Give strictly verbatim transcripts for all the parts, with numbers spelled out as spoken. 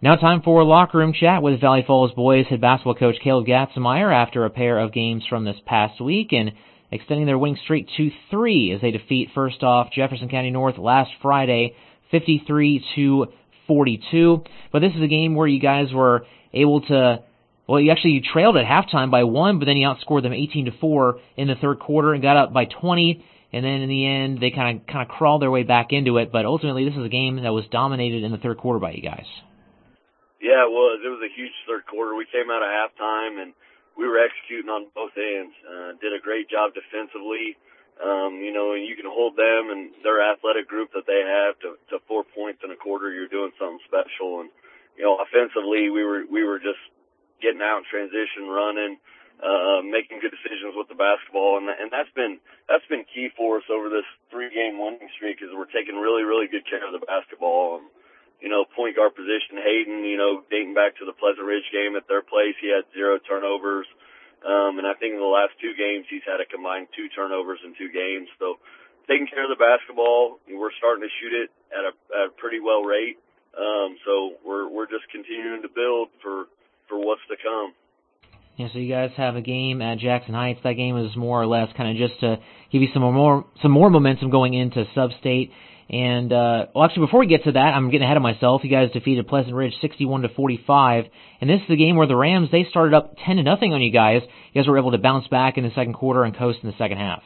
Now time for Locker Room Chat with Valley Falls boys head basketball coach Caleb Gatzemeyer after a pair of games from this past week and extending their winning streak to three as they defeat first off Jefferson County North last Friday, fifty-three to forty-two. But this is a game where you guys were able to, well, you actually you trailed at halftime by one, but then you outscored them eighteen to four in the third quarter and got up by twenty. And then in the end, they kind of kind of crawled their way back into it. But ultimately, this is a game that was dominated in the third quarter by you guys. Yeah, it was. It was a huge third quarter. We came out at halftime, and we were executing on both ends. Uh, did a great job defensively. Um, you know, and you can hold them and their athletic group that they have to, to four points in a quarter. You're doing something special. And, you know, offensively, we were we were just getting out in transition, running, uh, making good decisions with the basketball. And, and that's been that's been key for us over this three-game winning streak is we're taking really, really good care of the basketball. Um, You know, point guard position, Hayden, you know, dating back to the Pleasant Ridge game at their place, he had zero turnovers. Um, and I think in the last two games, he's had a combined two turnovers in two games. So taking care of the basketball, we're starting to shoot it at a, at a pretty well rate. Um, so we're, we're just continuing to build for, for what's to come. Yeah, so you guys have a game at Jackson Heights. That game is more or less kind of just to give you some more, some more momentum going into Sub-State. And, uh, well, actually, before we get to that, I'm getting ahead of myself. You guys defeated Pleasant Ridge sixty-one to forty-five. And this is the game where the Rams, they started up ten to nothing on you guys. You guys were able to bounce back in the second quarter and coast in the second half.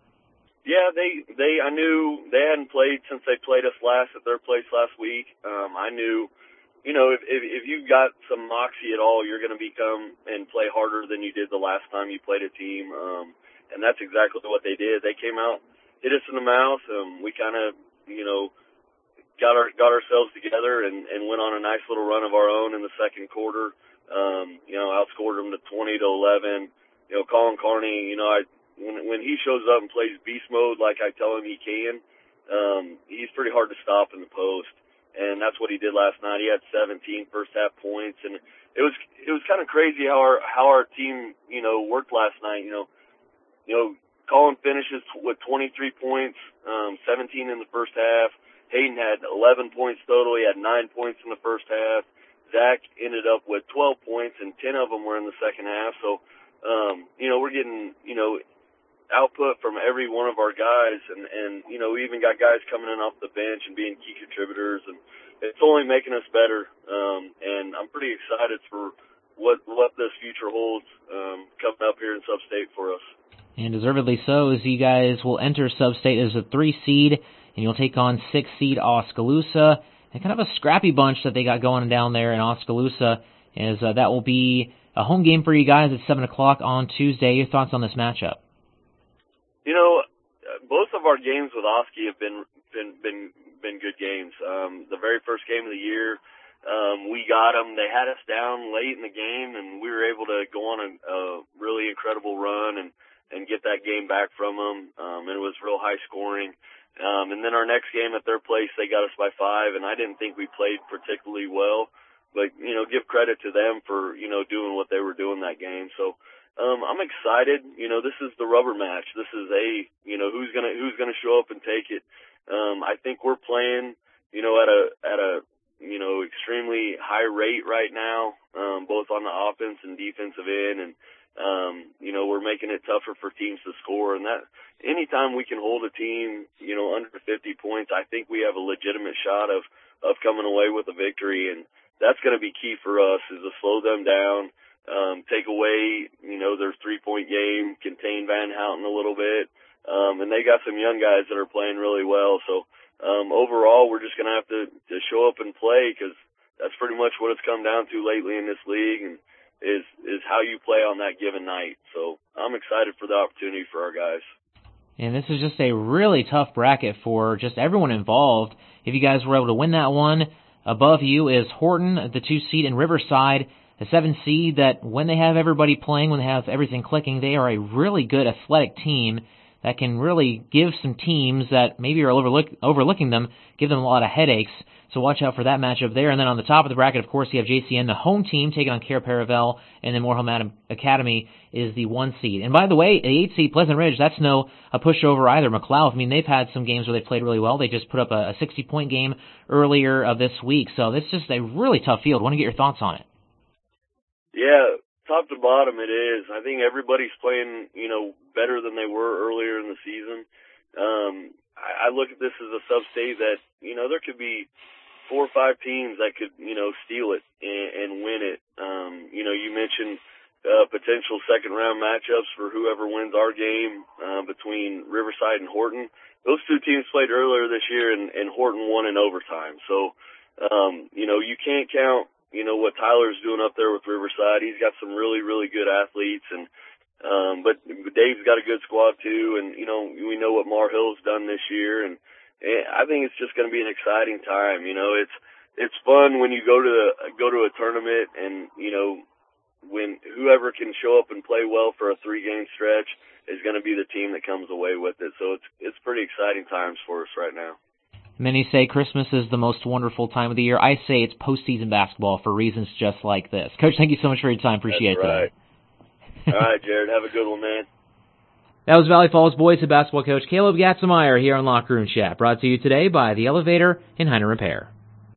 Yeah, they, they, I knew they hadn't played since they played us last at their place last week. Um, I knew, you know, if, if, if you've got some moxie at all, you're going to become and play harder than you did the last time you played a team. Um, and that's exactly what they did. They came out, hit us in the mouth. Um, we kind of, you know, got our got ourselves together and, and went on a nice little run of our own in the second quarter. Um, you know, outscored them to twenty to eleven. You know, Colin Carney, you know, I when when he shows up and plays beast mode like I tell him he can, um, he's pretty hard to stop in the post. And that's what he did last night. He had seventeen first half points, and it was it was kind of crazy how our how our team, you know, worked last night. You know, you know. Colin finishes with twenty-three points, um, seventeen in the first half. Hayden had eleven points total. He had nine points in the first half. Zach ended up with twelve points, and ten of them were in the second half. So, um, you know, we're getting, you know, output from every one of our guys. And, and, you know, we even got guys coming in off the bench and being key contributors. And it's only making us better. Um, and I'm pretty excited for what, what this future holds um, coming up here in Sub-State for us. And deservedly so, as you guys will enter Sub-State as a three seed, and you'll take on six seed Oskaloosa, and kind of a scrappy bunch that they got going down there in Oskaloosa, as uh, that will be a home game for you guys at seven o'clock on Tuesday. Your thoughts on this matchup? You know, both of our games with Oski have been been been, been good games. Um, the very first game of the year, um, we got them. They had us down late in the game, and we were able to go on a, a really incredible run and and get that game back from them. Um, and it was real high scoring. Um, and then our next game at their place, they got us by five, and I didn't think we played particularly well. But, you know, give credit to them for, you know, doing what they were doing that game. So um, I'm excited. You know, this is the rubber match. This is a, you know, who's going to who's gonna show up and take it. Um, I think we're playing, you know, at a, at a, you know, extremely high rate right now, um, both on the offense and defensive end. And, Um, you know, we're making it tougher for teams to score, and that anytime we can hold a team, you know, under fifty points, I think we have a legitimate shot of, of coming away with a victory, and that's going to be key for us is to slow them down, um, take away, you know, their three-point game, contain Van Houten a little bit, um, and they got some young guys that are playing really well. So, um, overall, we're just going to have to, to show up and play because that's pretty much what it's come down to lately in this league, and is is how you play on that given night. So I'm excited for the opportunity for our guys. And this is just a really tough bracket for just everyone involved. If you guys were able to win that one, above you is Horton, the two seed, and Riverside, the seven seed that when they have everybody playing, when they have everything clicking, they are a really good athletic team. that can really give some teams that maybe are overlook, overlooking them, give them a lot of headaches. So watch out for that matchup there. And then on the top of the bracket, of course, you have J C N, the home team, taking on Cair Paravel, and then Moorhelm Academy is the one seed. And by the way, the eight seed, Pleasant Ridge, that's no a pushover either. McLeod, I mean, they've had some games where they played really well. They just put up a sixty-point game earlier uh, this week. So this is just a really tough field. I want to get your thoughts on it. Yeah, top to bottom it is. I think everybody's playing, you know, better than they were earlier in the season. Um, I, I look at this as a sub-state that, you know, there could be four or five teams that could, you know, steal it and, and win it. Um, you know, you mentioned uh, potential second-round matchups for whoever wins our game uh, between Riverside and Horton. Those two teams played earlier this year, and, and Horton won in overtime. So, um, you know, you can't count, you know, what Tyler's doing up there with Riverside. He's got some really, really good athletes, and um, but Dave's got a good squad too. And you know, we know what Mar Hill's done this year, and, and I think it's just going to be an exciting time. You know, it's it's fun when you go to go to a tournament, and you know, when whoever can show up and play well for a three game stretch is going to be the team that comes away with it. So it's it's pretty exciting times for us right now. Many say Christmas is the most wonderful time of the year. I say it's postseason basketball for reasons just like this. Coach, thank you so much for your time. Appreciate it. That's right. All right, Jared. Have a good one, man. That was Valley Falls boys basketball coach Caleb Gatzemeyer here on Locker Room Chat, brought to you today by The Elevator in Heiner Repair.